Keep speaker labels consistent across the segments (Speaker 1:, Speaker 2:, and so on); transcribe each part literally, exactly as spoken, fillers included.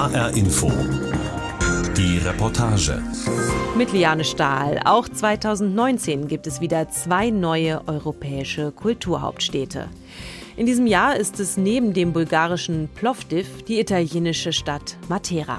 Speaker 1: H R Info. Die Reportage.
Speaker 2: Mit Liane Stahl. Auch zweitausendneunzehn gibt es wieder zwei neue europäische Kulturhauptstädte. In diesem Jahr ist es neben dem bulgarischen Plovdiv die italienische Stadt Matera.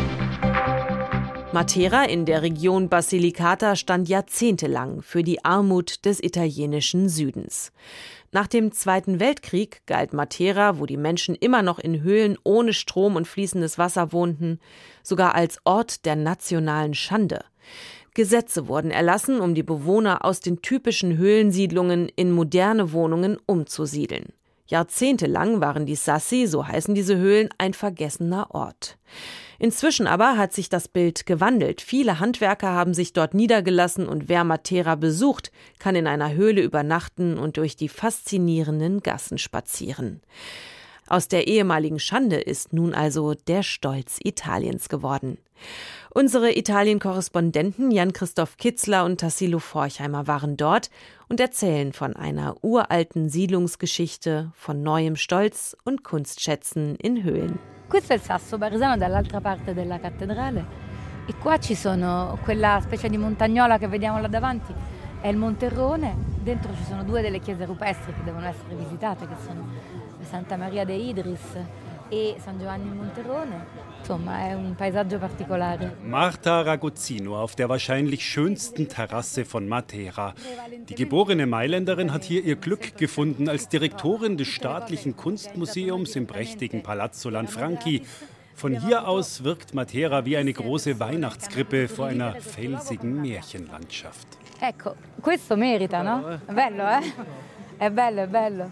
Speaker 2: Matera in der Region Basilicata stand jahrzehntelang für die Armut des italienischen Südens. Nach dem Zweiten Weltkrieg galt Matera, wo die Menschen immer noch in Höhlen ohne Strom und fließendes Wasser wohnten, sogar als Ort der nationalen Schande. Gesetze wurden erlassen, um die Bewohner aus den typischen Höhlensiedlungen in moderne Wohnungen umzusiedeln. Jahrzehntelang waren die Sassi, so heißen diese Höhlen, ein vergessener Ort. Inzwischen aber hat sich das Bild gewandelt. Viele Handwerker haben sich dort niedergelassen und wer Matera besucht, kann in einer Höhle übernachten und durch die faszinierenden Gassen spazieren. Aus der ehemaligen Schande ist nun also der Stolz Italiens geworden. Unsere Italien-Korrespondenten Jan-Christoph Kitzler und Tassilo Forchheimer waren dort und erzählen von einer uralten Siedlungsgeschichte, von neuem Stolz und Kunstschätzen in Höhlen.
Speaker 3: Questo è il Sasso Baresano dall'altra parte della cattedrale e qua ci sono quella specie di montagnola che vediamo là davanti, è il Monterrone, dentro ci sono due delle chiese rupestri che devono essere visitate, che sono Santa Maria de Idris e San Giovanni il Monterrone. Insomma, è un paesaggio particolare.
Speaker 4: Marta Ragozzino auf der wahrscheinlich schönsten Terrasse von Matera. Die geborene Mailänderin hat hier ihr Glück gefunden als Direktorin des staatlichen Kunstmuseums im prächtigen Palazzo Lanfranchi. Von hier aus wirkt Matera wie eine große Weihnachtskrippe vor einer felsigen Märchenlandschaft.
Speaker 3: Ecco, questo merita, no? È bello, eh? È bello, è bello.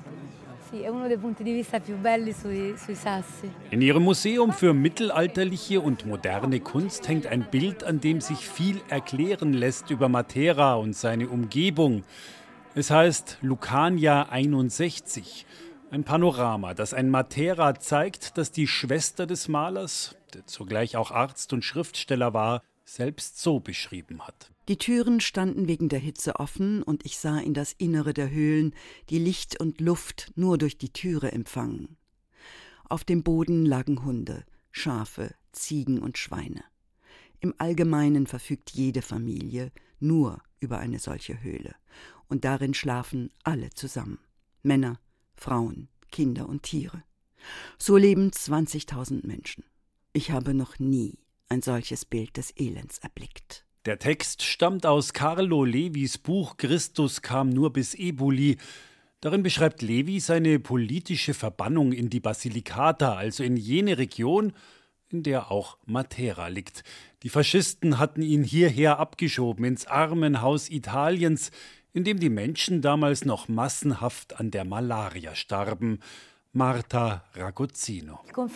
Speaker 4: In ihrem Museum für mittelalterliche und moderne Kunst hängt ein Bild, an dem sich viel erklären lässt über Matera und seine Umgebung. Es heißt Lucania einundsechzig. Ein Panorama, das ein Matera zeigt, das die Schwester des Malers, der zugleich auch Arzt und Schriftsteller war, selbst so beschrieben hat.
Speaker 5: Die Türen standen wegen der Hitze offen und ich sah in das Innere der Höhlen, die Licht und Luft nur durch die Türe empfangen. Auf dem Boden lagen Hunde, Schafe, Ziegen und Schweine. Im Allgemeinen verfügt jede Familie nur über eine solche Höhle. Und darin schlafen alle zusammen. Männer, Frauen, Kinder und Tiere. So leben zwanzigtausend Menschen. Ich habe noch nie ein solches Bild des Elends erblickt.
Speaker 4: Der Text stammt aus Carlo Levis Buch »Christus kam nur bis Eboli«. Darin beschreibt Levi seine politische Verbannung in die Basilicata, also in jene Region, in der auch Matera liegt. Die Faschisten hatten ihn hierher abgeschoben, ins Armenhaus Italiens, in dem die Menschen damals noch massenhaft an der Malaria starben. Marta Ragozzino.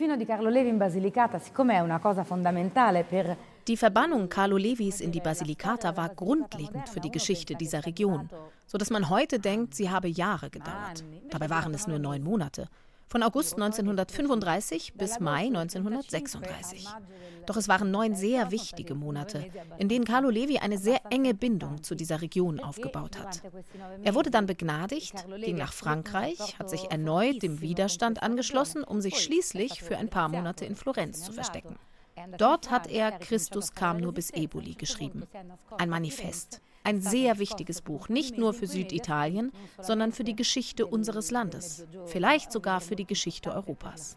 Speaker 6: Die Verbannung Carlo Levis in die Basilicata war grundlegend für die Geschichte dieser Region, sodass man heute denkt, sie habe Jahre gedauert. Dabei waren es nur neun Monate. Von August neunzehnhundertfünfunddreißig bis Mai neunzehnhundertsechsunddreißig. Doch es waren neun sehr wichtige Monate, in denen Carlo Levi eine sehr enge Bindung zu dieser Region aufgebaut hat. Er wurde dann begnadigt, ging nach Frankreich, hat sich erneut dem Widerstand angeschlossen, um sich schließlich für ein paar Monate in Florenz zu verstecken. Dort hat er »Christus kam nur bis Eboli« geschrieben. Ein Manifest. Ein sehr wichtiges Buch, nicht nur für Süditalien, sondern für die Geschichte unseres Landes. Vielleicht sogar für die Geschichte Europas.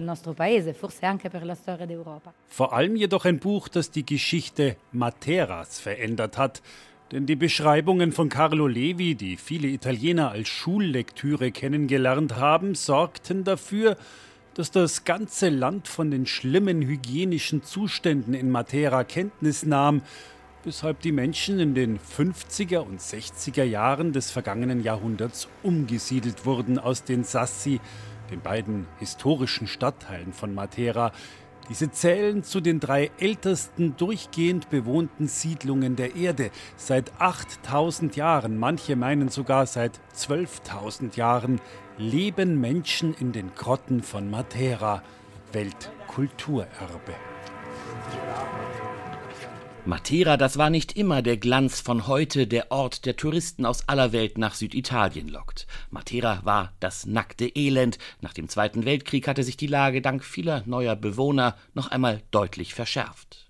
Speaker 4: Vor allem jedoch ein Buch, das die Geschichte Materas verändert hat. Denn die Beschreibungen von Carlo Levi, die viele Italiener als Schullektüre kennengelernt haben, sorgten dafür, dass das ganze Land von den schlimmen hygienischen Zuständen in Matera Kenntnis nahm, weshalb die Menschen in den fünfziger und sechziger Jahren des vergangenen Jahrhunderts umgesiedelt wurden aus den Sassi, den beiden historischen Stadtteilen von Matera. Diese zählen zu den drei ältesten durchgehend bewohnten Siedlungen der Erde. Seit achttausend Jahren, manche meinen sogar seit zwölftausend Jahren, leben Menschen in den Grotten von Matera, Weltkulturerbe.
Speaker 7: Matera, das war nicht immer der Glanz von heute, der Ort, der Touristen aus aller Welt nach Süditalien lockt. Matera war das nackte Elend. Nach dem Zweiten Weltkrieg hatte sich die Lage dank vieler neuer Bewohner noch einmal deutlich verschärft.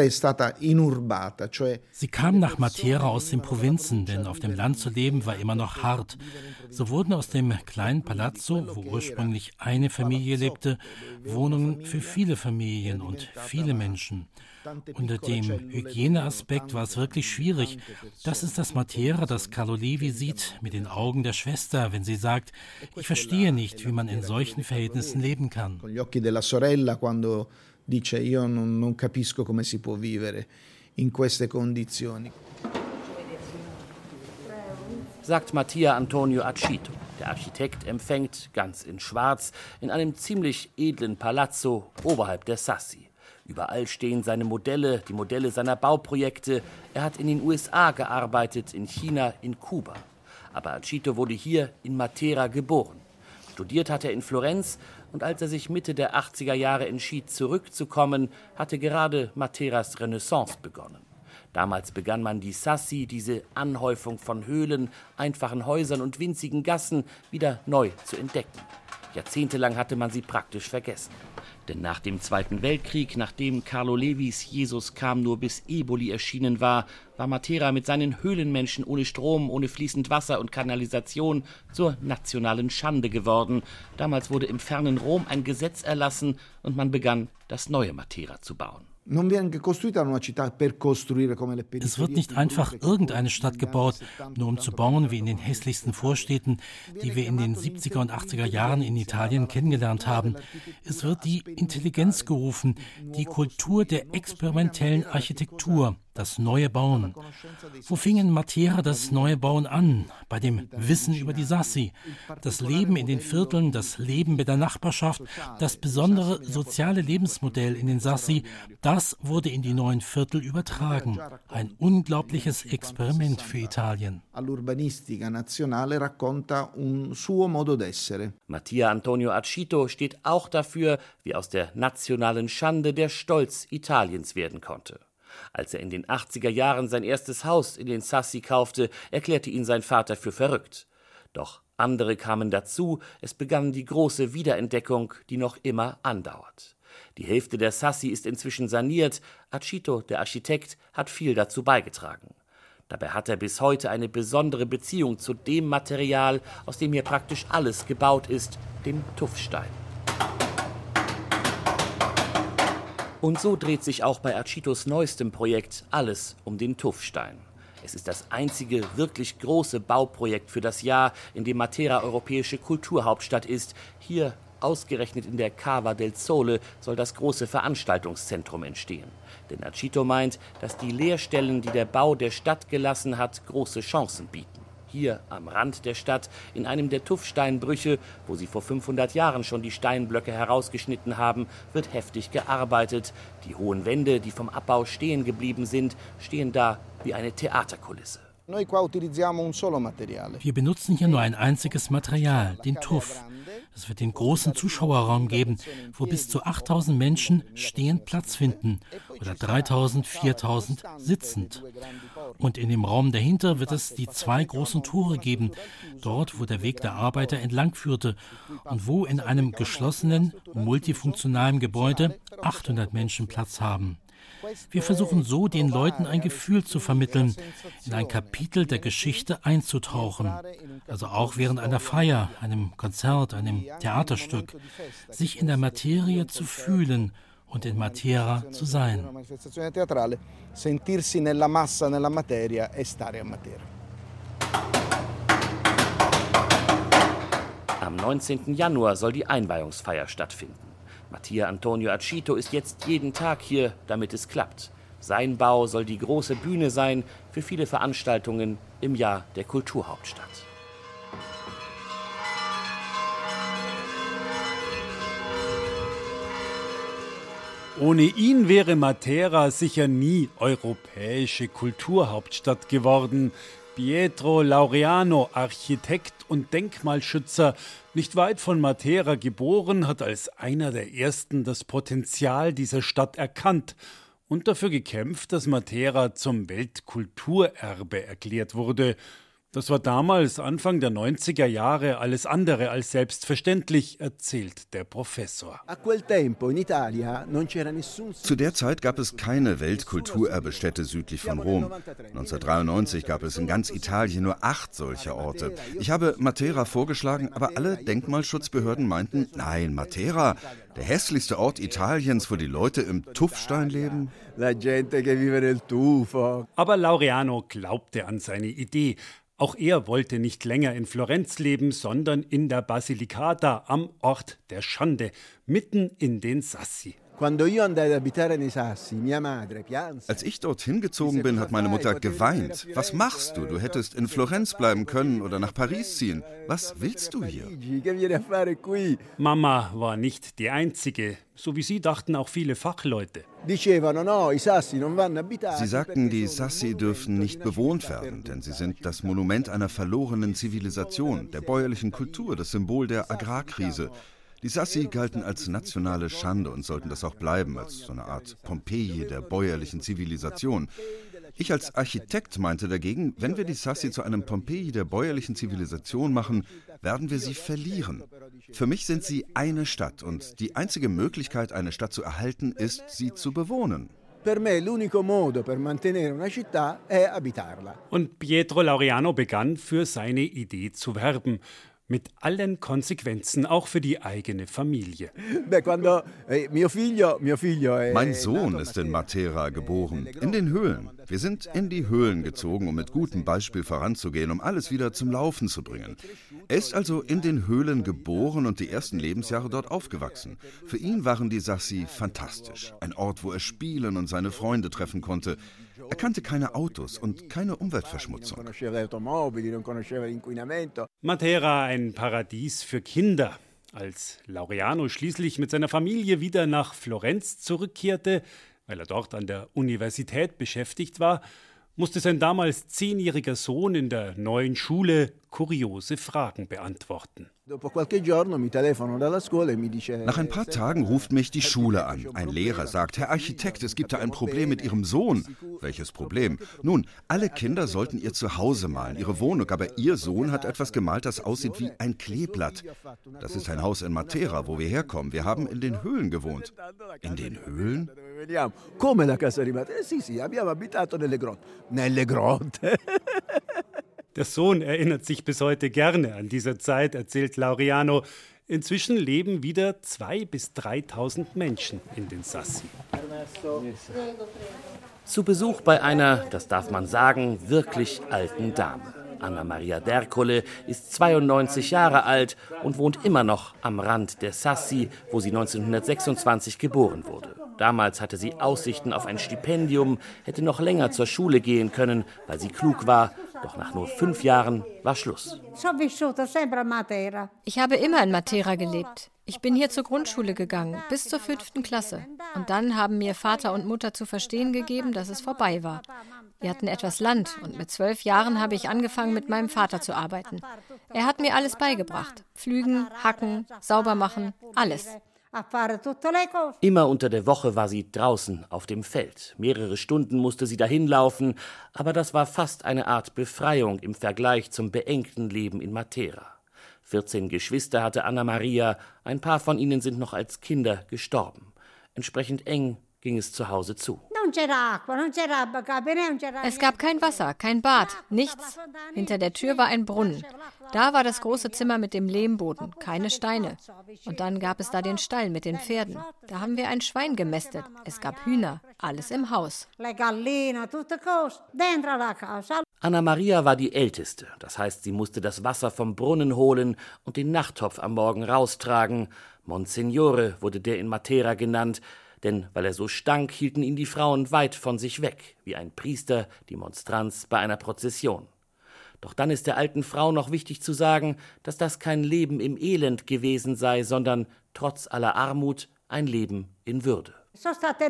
Speaker 8: Sie kamen nach Matera aus den Provinzen, denn auf dem Land zu leben war immer noch hart. So wurden aus dem kleinen Palazzo, wo ursprünglich eine Familie lebte, Wohnungen für viele Familien und viele Menschen. Unter dem Hygieneaspekt war es wirklich schwierig. Das ist das Matera, das Carlo Levi sieht mit den Augen der Schwester, wenn sie sagt, ich verstehe nicht, wie man in solchen Verhältnissen leben kann.
Speaker 7: Sagt Mattia Antonio Acito. Der Architekt empfängt, ganz in Schwarz, in einem ziemlich edlen Palazzo oberhalb der Sassi. Überall stehen seine Modelle, die Modelle seiner Bauprojekte. Er hat in den U S A gearbeitet, in China, in Kuba. Aber Acito wurde hier in Matera geboren. Studiert hat er in Florenz und als er sich Mitte der achtziger Jahre entschied, zurückzukommen, hatte gerade Materas Renaissance begonnen. Damals begann man die Sassi, diese Anhäufung von Höhlen, einfachen Häusern und winzigen Gassen, wieder neu zu entdecken. Jahrzehntelang hatte man sie praktisch vergessen. Denn nach dem Zweiten Weltkrieg, nachdem Carlo Levis Jesus kam nur bis Eboli erschienen war, war Matera mit seinen Höhlenmenschen ohne Strom, ohne fließend Wasser und Kanalisation zur nationalen Schande geworden. Damals wurde im fernen Rom ein Gesetz erlassen und man begann, das neue Matera zu bauen.
Speaker 8: Es wird nicht einfach irgendeine Stadt gebaut, nur um zu bauen wie in den hässlichsten Vorstädten, die wir in den siebziger und achtziger Jahren in Italien kennengelernt haben. Es wird die Intelligenz gerufen, die Kultur der experimentellen Architektur, das neue Bauen. Wo fing in Matera das neue Bauen an? Bei dem Wissen über die Sassi. Das Leben in den Vierteln, das Leben mit der Nachbarschaft, das besondere soziale Lebensmodell in den Sassi, das wurde in die neuen Viertel übertragen. Ein unglaubliches Experiment für Italien.
Speaker 7: Mattia Antonio Acito steht auch dafür, wie aus der nationalen Schande der Stolz Italiens werden konnte. Als er in den achtziger Jahren sein erstes Haus in den Sassi kaufte, erklärte ihn sein Vater für verrückt. Doch andere kamen dazu, es begann die große Wiederentdeckung, die noch immer andauert. Die Hälfte der Sassi ist inzwischen saniert, Acito, der Architekt, hat viel dazu beigetragen. Dabei hat er bis heute eine besondere Beziehung zu dem Material, aus dem hier praktisch alles gebaut ist, dem Tuffstein. Und so dreht sich auch bei Acitos neuestem Projekt alles um den Tuffstein. Es ist das einzige wirklich große Bauprojekt für das Jahr, in dem Matera europäische Kulturhauptstadt ist. Hier, ausgerechnet in der Cava del Sole, soll das große Veranstaltungszentrum entstehen. Denn Acito meint, dass die Leerstellen, die der Bau der Stadt gelassen hat, große Chancen bieten. Hier am Rand der Stadt, in einem der Tuffsteinbrüche, wo sie vor fünfhundert Jahren schon die Steinblöcke herausgeschnitten haben, wird heftig gearbeitet. Die hohen Wände, die vom Abbau stehen geblieben sind, stehen da wie eine Theaterkulisse.
Speaker 8: Wir benutzen hier nur ein einziges Material, den Tuff. Es wird den großen Zuschauerraum geben, wo bis zu achttausend Menschen stehend Platz finden oder dreitausend, viertausend sitzend. Und in dem Raum dahinter wird es die zwei großen Tore geben, dort, wo der Weg der Arbeiter entlang führte und wo in einem geschlossenen, multifunktionalen Gebäude achthundert Menschen Platz haben. Wir versuchen so, den Leuten ein Gefühl zu vermitteln, in ein Kapitel der Geschichte einzutauchen. Also auch während einer Feier, einem Konzert, einem Theaterstück. Sich in der Materie zu fühlen und in Matera zu sein.
Speaker 7: Am neunzehnten Januar soll die Einweihungsfeier stattfinden. Mattia Antonio Acito ist jetzt jeden Tag hier, damit es klappt. Sein Bau soll die große Bühne sein für viele Veranstaltungen im Jahr der Kulturhauptstadt.
Speaker 4: Ohne ihn wäre Matera sicher nie europäische Kulturhauptstadt geworden. Pietro Laureano, Architekt und Denkmalschützer, nicht weit von Matera geboren, hat als einer der ersten das Potenzial dieser Stadt erkannt und dafür gekämpft, dass Matera zum Weltkulturerbe erklärt wurde. Das war damals, Anfang der neunziger Jahre, alles andere als selbstverständlich, erzählt der Professor.
Speaker 9: Zu der Zeit gab es keine Weltkulturerbestätte südlich von Rom. neunzehnhundertdreiundneunzig gab es in ganz Italien nur acht solcher Orte. Ich habe Matera vorgeschlagen, aber alle Denkmalschutzbehörden meinten, nein, Matera, der hässlichste Ort Italiens, wo die Leute im Tuffstein leben.
Speaker 4: Aber Laureano glaubte an seine Idee. Auch er wollte nicht länger in Florenz leben, sondern in der Basilicata, am Ort der Schande, mitten in den Sassi.
Speaker 9: Als ich dorthin gezogen bin, hat meine Mutter geweint. Was machst du? Du hättest in Florenz bleiben können oder nach Paris ziehen. Was willst du hier?
Speaker 4: Mama war nicht die Einzige. So wie sie dachten auch viele Fachleute.
Speaker 9: Sie sagten, die Sassi dürfen nicht bewohnt werden, denn sie sind das Monument einer verlorenen Zivilisation, der bäuerlichen Kultur, das Symbol der Agrarkrise. Die Sassi galten als nationale Schande und sollten das auch bleiben, als so eine Art Pompeji der bäuerlichen Zivilisation. Ich als Architekt meinte dagegen, wenn wir die Sassi zu einem Pompeji der bäuerlichen Zivilisation machen, werden wir sie verlieren. Für mich sind sie eine Stadt und die einzige Möglichkeit, eine Stadt zu erhalten, ist, sie zu bewohnen.
Speaker 4: Und Pietro Laureano begann, für seine Idee zu werben. Mit allen Konsequenzen, auch für die eigene Familie.
Speaker 9: Mein Sohn ist in Matera geboren, in den Höhlen. Wir sind in die Höhlen gezogen, um mit gutem Beispiel voranzugehen, um alles wieder zum Laufen zu bringen. Er ist also in den Höhlen geboren und die ersten Lebensjahre dort aufgewachsen. Für ihn waren die Sassi fantastisch. Ein Ort, wo er spielen und seine Freunde treffen konnte. Er kannte keine Autos und keine Umweltverschmutzung.
Speaker 4: Matera, ein Paradies für Kinder. Als Laureano schließlich mit seiner Familie wieder nach Florenz zurückkehrte, weil er dort an der Universität beschäftigt war, musste sein damals zehnjähriger Sohn in der neuen Schule kuriose Fragen beantworten.
Speaker 9: Nach ein paar Tagen ruft mich die Schule an. Ein Lehrer sagt, Herr Architekt, es gibt da ein Problem mit Ihrem Sohn. Welches Problem? Nun, alle Kinder sollten ihr Zuhause malen, ihre Wohnung, aber Ihr Sohn hat etwas gemalt, das aussieht wie ein Kleeblatt. Das ist ein Haus in Matera, wo wir herkommen. Wir haben in den Höhlen gewohnt. In den Höhlen?
Speaker 10: Come la casa di Matera? Sì, sì, abbiamo abitato nelle grotte. Nelle grotte.
Speaker 4: Der Sohn erinnert sich bis heute gerne an diese Zeit, erzählt Laureano. Inzwischen leben wieder zweitausend bis dreitausend Menschen in den Sassi.
Speaker 7: Zu Besuch bei einer, das darf man sagen, wirklich alten Dame. Anna Maria d'Ercole ist zweiundneunzig Jahre alt und wohnt immer noch am Rand der Sassi, wo sie neunzehnhundertsechsundzwanzig geboren wurde. Damals hatte sie Aussichten auf ein Stipendium, hätte noch länger zur Schule gehen können, weil sie klug war. Doch nach nur fünf Jahren war Schluss.
Speaker 11: Ich habe immer in Matera gelebt. Ich bin hier zur Grundschule gegangen, bis zur fünften Klasse. Und dann haben mir Vater und Mutter zu verstehen gegeben, dass es vorbei war. Wir hatten etwas Land und mit zwölf Jahren habe ich angefangen, mit meinem Vater zu arbeiten. Er hat mir alles beigebracht. Pflügen, hacken, sauber machen, alles.
Speaker 7: Immer unter der Woche war sie draußen auf dem Feld. Mehrere Stunden musste sie dahin laufen, aber das war fast eine Art Befreiung im Vergleich zum beengten Leben in Matera. vierzehn Geschwister hatte Anna Maria, ein paar von ihnen sind noch als Kinder gestorben. Entsprechend eng ging es zu Hause zu.
Speaker 11: Es gab kein Wasser, kein Bad, nichts. Hinter der Tür war ein Brunnen. Da war das große Zimmer mit dem Lehmboden, keine Steine. Und dann gab es da den Stall mit den Pferden. Da haben wir ein Schwein gemästet. Es gab Hühner, alles im Haus.
Speaker 7: Anna Maria war die Älteste. Das heißt, sie musste das Wasser vom Brunnen holen und den Nachttopf am Morgen raustragen. Monsignore wurde der in Matera genannt. Denn weil er so stank, hielten ihn die Frauen weit von sich weg, wie ein Priester die Monstranz bei einer Prozession. Doch dann ist der alten Frau noch wichtig zu sagen, dass das kein Leben im Elend gewesen sei, sondern trotz aller Armut ein Leben in Würde.
Speaker 11: Es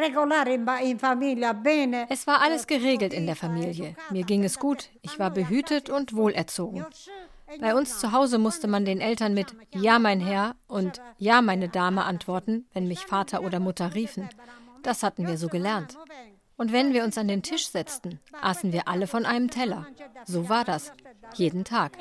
Speaker 11: war alles geregelt in der Familie. Mir ging es gut, ich war behütet und wohlerzogen. Bei uns zu Hause musste man den Eltern mit »Ja, mein Herr« und »Ja, meine Dame« antworten, wenn mich Vater oder Mutter riefen. Das hatten wir so gelernt. Und wenn wir uns an den Tisch setzten, aßen wir alle von einem Teller. So war das. Jeden Tag.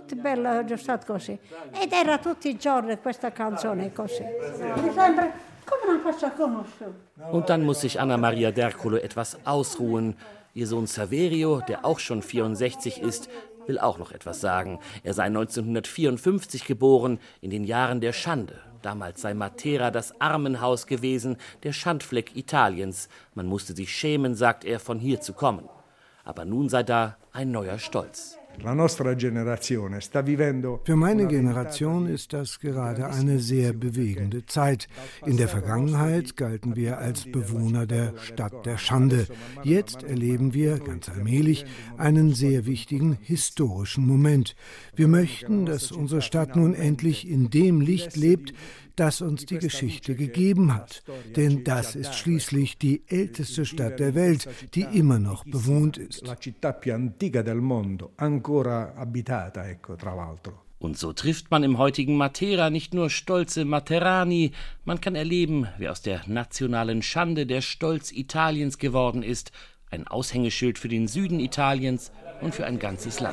Speaker 7: Und dann muss sich Anna Maria d'Ercole etwas ausruhen. Ihr Sohn Saverio, der auch schon vierundsechzig ist, will auch noch etwas sagen. Er sei neunzehnhundertvierundfünfzig geboren, in den Jahren der Schande. Damals sei Matera das Armenhaus gewesen, der Schandfleck Italiens. Man musste sich schämen, sagt er, von hier zu kommen. Aber nun sei da ein neuer Stolz.
Speaker 12: Für meine Generation ist das gerade eine sehr bewegende Zeit. In der Vergangenheit galten wir als Bewohner der Stadt der Schande. Jetzt erleben wir ganz allmählich einen sehr wichtigen historischen Moment. Wir möchten, dass unsere Stadt nun endlich in dem Licht lebt, das uns die Geschichte gegeben hat. Denn das ist schließlich die älteste Stadt der Welt, die immer noch bewohnt ist.
Speaker 7: Und so trifft man im heutigen Matera nicht nur stolze Materani, man kann erleben, wie aus der nationalen Schande der Stolz Italiens geworden ist, ein Aushängeschild für den Süden Italiens und für ein ganzes Land.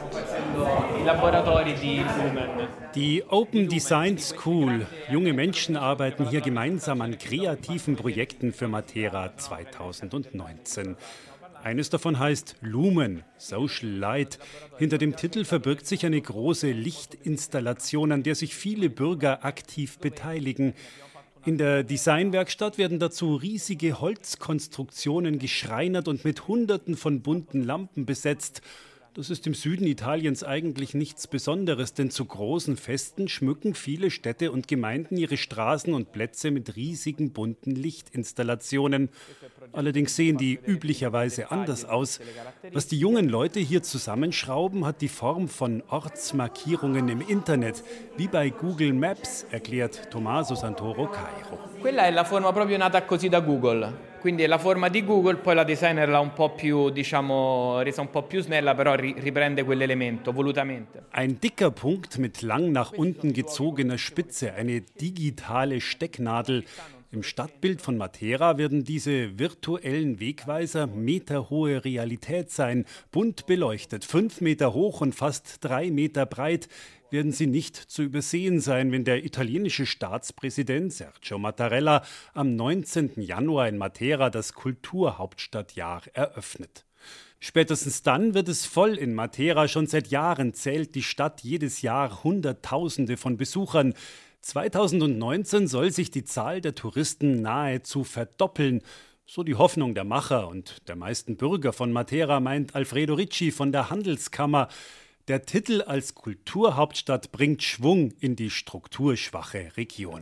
Speaker 4: Die Open Design School. Junge Menschen arbeiten hier gemeinsam an kreativen Projekten für Matera zweitausendneunzehn. Eines davon heißt Lumen, Social Light. Hinter dem Titel verbirgt sich eine große Lichtinstallation, an der sich viele Bürger aktiv beteiligen. In der Designwerkstatt werden dazu riesige Holzkonstruktionen geschreinert und mit Hunderten von bunten Lampen besetzt. Das ist im Süden Italiens eigentlich nichts Besonderes, denn zu großen Festen schmücken viele Städte und Gemeinden ihre Straßen und Plätze mit riesigen bunten Lichtinstallationen. Allerdings sehen die üblicherweise anders aus. Was die jungen Leute hier zusammenschrauben, hat die Form von Ortsmarkierungen im Internet, wie bei Google Maps, erklärt Tommaso Santoro Cairo.
Speaker 13: Quella è la forma proprio nata così da Google. Quindi è la forma di Google, poi la designer l'ha un po' più, diciamo, resa un po' più snella, però riprende quell'elemento volutamente.
Speaker 4: Ein dicker Punkt mit lang nach unten gezogener Spitze, eine digitale Stecknadel. Im Stadtbild von Matera werden diese virtuellen Wegweiser meterhohe Realität sein. Bunt beleuchtet, fünf Meter hoch und fast drei Meter breit, werden sie nicht zu übersehen sein, wenn der italienische Staatspräsident Sergio Mattarella am neunzehnten Januar in Matera das Kulturhauptstadtjahr eröffnet. Spätestens dann wird es voll in Matera. Schon seit Jahren zählt die Stadt jedes Jahr Hunderttausende von Besuchern. zweitausendneunzehn soll sich die Zahl der Touristen nahezu verdoppeln. So die Hoffnung der Macher und der meisten Bürger von Matera, meint Alfredo Ricci von der Handelskammer. Der Titel als Kulturhauptstadt bringt Schwung in die strukturschwache Region.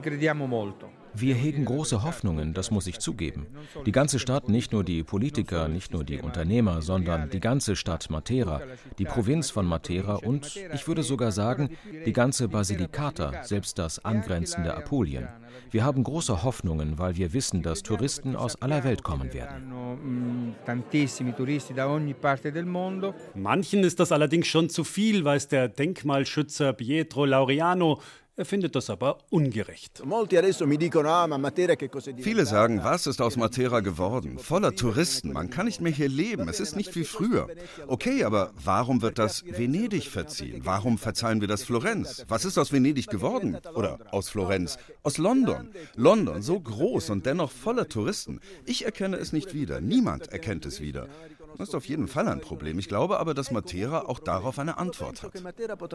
Speaker 14: Wir hegen große Hoffnungen, das muss ich zugeben. Die ganze Stadt, nicht nur die Politiker, nicht nur die Unternehmer, sondern die ganze Stadt Matera, die Provinz von Matera und, ich würde sogar sagen, die ganze Basilicata, selbst das angrenzende Apulien. Wir haben große Hoffnungen, weil wir wissen, dass Touristen aus aller Welt kommen werden.
Speaker 4: Manchen ist das allerdings schon zu viel, weiß der Denkmalschützer Pietro Laureano. Er findet das aber ungerecht.
Speaker 9: Viele sagen, was ist aus Matera geworden? Voller Touristen, man kann nicht mehr hier leben, es ist nicht wie früher. Okay, aber warum wird das Venedig verziehen? Warum verzeihen wir das Florenz? Was ist aus Venedig geworden? Oder aus Florenz? Aus London? London, so groß und dennoch voller Touristen. Ich erkenne es nicht wieder, niemand erkennt es wieder. Das ist auf jeden Fall ein Problem. Ich glaube aber, dass Matera auch darauf eine Antwort hat.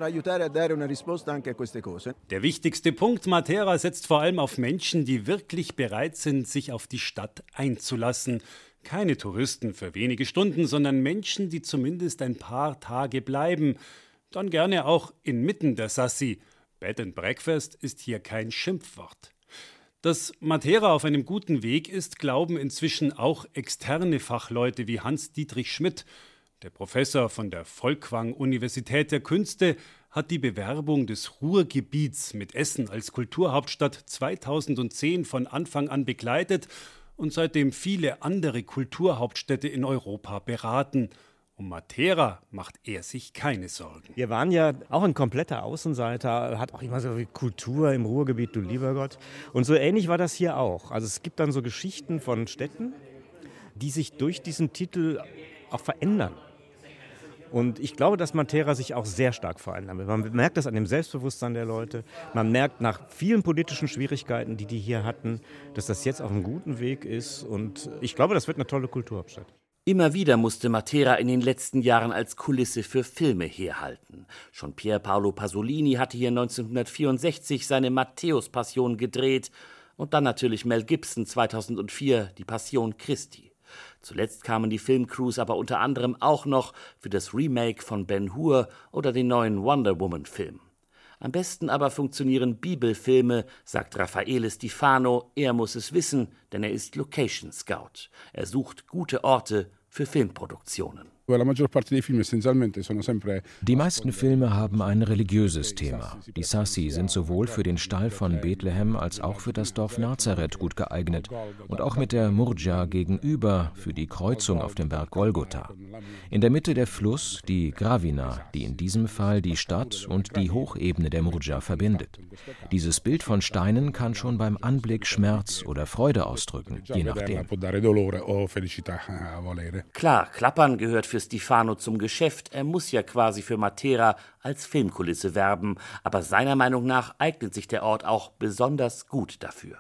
Speaker 4: Der wichtigste Punkt: Matera setzt vor allem auf Menschen, die wirklich bereit sind, sich auf die Stadt einzulassen. Keine Touristen für wenige Stunden, sondern Menschen, die zumindest ein paar Tage bleiben. Dann gerne auch inmitten der Sassi. Bed and Breakfast ist hier kein Schimpfwort. Dass Matera auf einem guten Weg ist, glauben inzwischen auch externe Fachleute wie Hans-Dietrich Schmidt. Der Professor von der Folkwang-Universität der Künste hat die Bewerbung des Ruhrgebiets mit Essen als Kulturhauptstadt zweitausendzehn von Anfang an begleitet und seitdem viele andere Kulturhauptstädte in Europa beraten. Um Matera macht er sich keine Sorgen.
Speaker 15: Wir waren ja auch ein kompletter Außenseiter, hat auch immer so wie Kultur im Ruhrgebiet, du lieber Gott. Und so ähnlich war das hier auch. Also es gibt dann so Geschichten von Städten, die sich durch diesen Titel auch verändern. Und ich glaube, dass Matera sich auch sehr stark verändern will. Man merkt das an dem Selbstbewusstsein der Leute. Man merkt nach vielen politischen Schwierigkeiten, die die hier hatten, dass das jetzt auf einem guten Weg ist. Und ich glaube, das wird eine tolle Kulturhauptstadt.
Speaker 7: Immer wieder musste Matera in den letzten Jahren als Kulisse für Filme herhalten. Schon Pier Paolo Pasolini hatte hier neunzehnhundertvierundsechzig seine Matthäus-Passion gedreht und dann natürlich Mel Gibson zweitausendvier die Passion Christi. Zuletzt kamen die Filmcrews aber unter anderem auch noch für das Remake von Ben-Hur oder den neuen Wonder Woman-Film. Am besten aber funktionieren Bibelfilme, sagt Raffaele Stefano. Er muss es wissen, denn er ist Location Scout. Er sucht gute Orte für Filmproduktionen.
Speaker 14: Die meisten Filme haben ein religiöses Thema. Die Sassi sind sowohl für den Stall von Bethlehem als auch für das Dorf Nazareth gut geeignet und auch mit der Murgia gegenüber für die Kreuzung auf dem Berg Golgotha. In der Mitte der Fluss die Gravina, die in diesem Fall die Stadt und die Hochebene der Murgia verbindet. Dieses Bild von Steinen kann schon beim Anblick Schmerz oder Freude ausdrücken, je nachdem.
Speaker 7: Klar, Klappern gehört für Stefano zum Geschäft. Er muss ja quasi für Matera als Filmkulisse werben. Aber seiner Meinung nach eignet sich der Ort auch besonders gut dafür.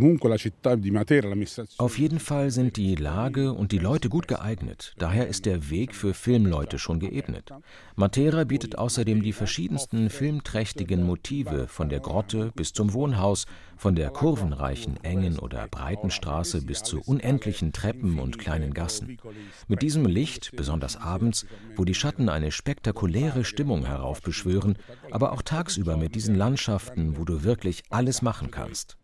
Speaker 14: Auf jeden Fall sind die Lage und die Leute gut geeignet. Daher ist der Weg für Filmleute schon geebnet. Matera bietet außerdem die verschiedensten filmträchtigen Motive, von der Grotte bis zum Wohnhaus, von der kurvenreichen, engen oder breiten Straße bis zu unendlichen Treppen und kleinen Gassen. Mit diesem Licht, besonders abends, wo die Schatten eine spektakuläre Stimmung heraufbeschwören, aber auch tagsüber mit diesen Landschaften, wo du wirklich alles machen kannst.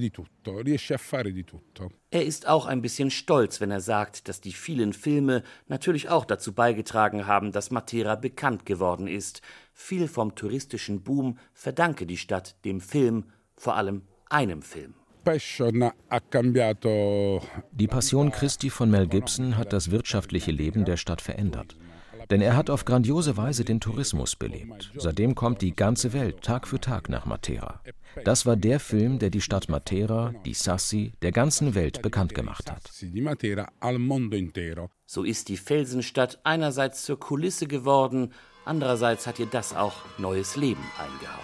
Speaker 7: Er ist auch ein bisschen stolz, wenn er sagt, dass die vielen Filme natürlich auch dazu beigetragen haben, dass Matera bekannt geworden ist. Viel vom touristischen Boom verdanke die Stadt dem Film, vor allem einem Film.
Speaker 14: Die Passion Christi von Mel Gibson hat das wirtschaftliche Leben der Stadt verändert. Denn er hat auf grandiose Weise den Tourismus belebt. Seitdem kommt die ganze Welt Tag für Tag nach Matera. Das war der Film, der die Stadt Matera, die Sassi, der ganzen Welt bekannt gemacht hat.
Speaker 7: So ist die Felsenstadt einerseits zur Kulisse geworden, andererseits hat ihr das auch neues Leben eingehaucht.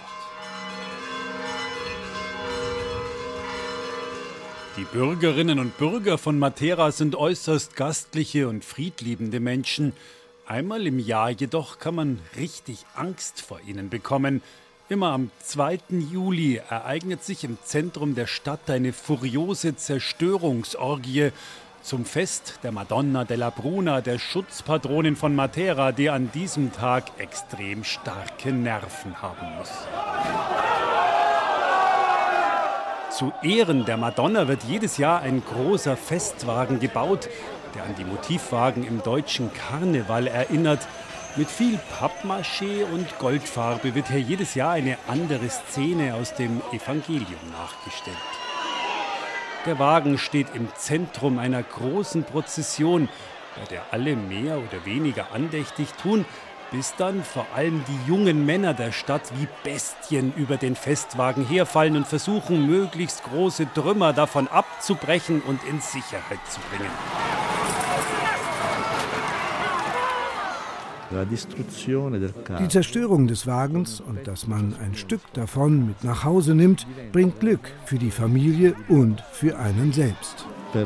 Speaker 4: Die Bürgerinnen und Bürger von Matera sind äußerst gastliche und friedliebende Menschen. Einmal im Jahr jedoch kann man richtig Angst vor ihnen bekommen. Immer am zweiten Juli ereignet sich im Zentrum der Stadt eine furiose Zerstörungsorgie zum Fest der Madonna della Bruna, der Schutzpatronin von Matera, die an diesem Tag extrem starke Nerven haben muss. Zu Ehren der Madonna wird jedes Jahr ein großer Festwagen gebaut, der an die Motivwagen im deutschen Karneval erinnert. Mit viel Pappmaché und Goldfarbe wird hier jedes Jahr eine andere Szene aus dem Evangelium nachgestellt. Der Wagen steht im Zentrum einer großen Prozession, bei der alle mehr oder weniger andächtig tun, bis dann vor allem die jungen Männer der Stadt wie Bestien über den Festwagen herfallen und versuchen, möglichst große Trümmer davon abzubrechen und in Sicherheit zu bringen.
Speaker 12: Die Zerstörung des Wagens und dass man ein Stück davon mit nach Hause nimmt, bringt Glück für die Familie und für einen selbst.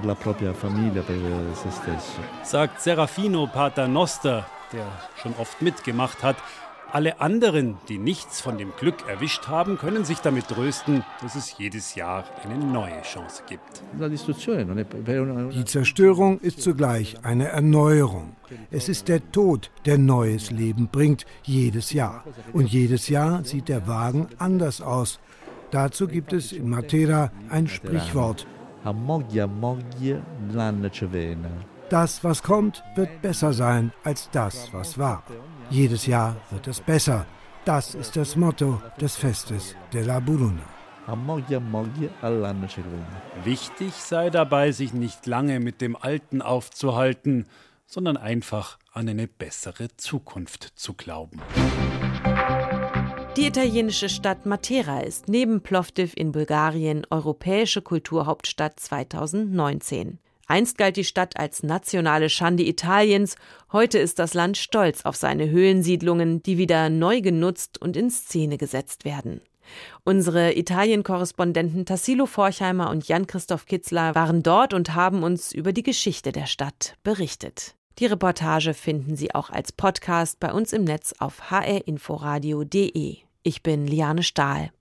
Speaker 4: Sagt Serafino Paternoster, der schon oft mitgemacht hat. Alle anderen, die nichts von dem Glück erwischt haben, können sich damit trösten, dass es jedes Jahr eine neue Chance gibt.
Speaker 12: Die Zerstörung ist zugleich eine Erneuerung. Es ist der Tod, der neues Leben bringt, jedes Jahr. Und jedes Jahr sieht der Wagen anders aus. Dazu gibt es in Matera ein Sprichwort. Das, was kommt, wird besser sein als das, was war. Jedes Jahr wird es besser. Das ist das Motto des Festes della Bruna.
Speaker 4: Wichtig sei dabei, sich nicht lange mit dem Alten aufzuhalten, sondern einfach an eine bessere Zukunft zu glauben.
Speaker 2: Die italienische Stadt Matera ist neben Plovdiv in Bulgarien europäische Kulturhauptstadt zweitausendneunzehn. Einst galt die Stadt als nationale Schande Italiens, heute ist das Land stolz auf seine Höhlensiedlungen, die wieder neu genutzt und in Szene gesetzt werden. Unsere Italien-Korrespondenten Tassilo Forchheimer und Jan-Christoph Kitzler waren dort und haben uns über die Geschichte der Stadt berichtet. Die Reportage finden Sie auch als Podcast bei uns im Netz auf h r inforadio punkt d e. Ich bin Liane Stahl.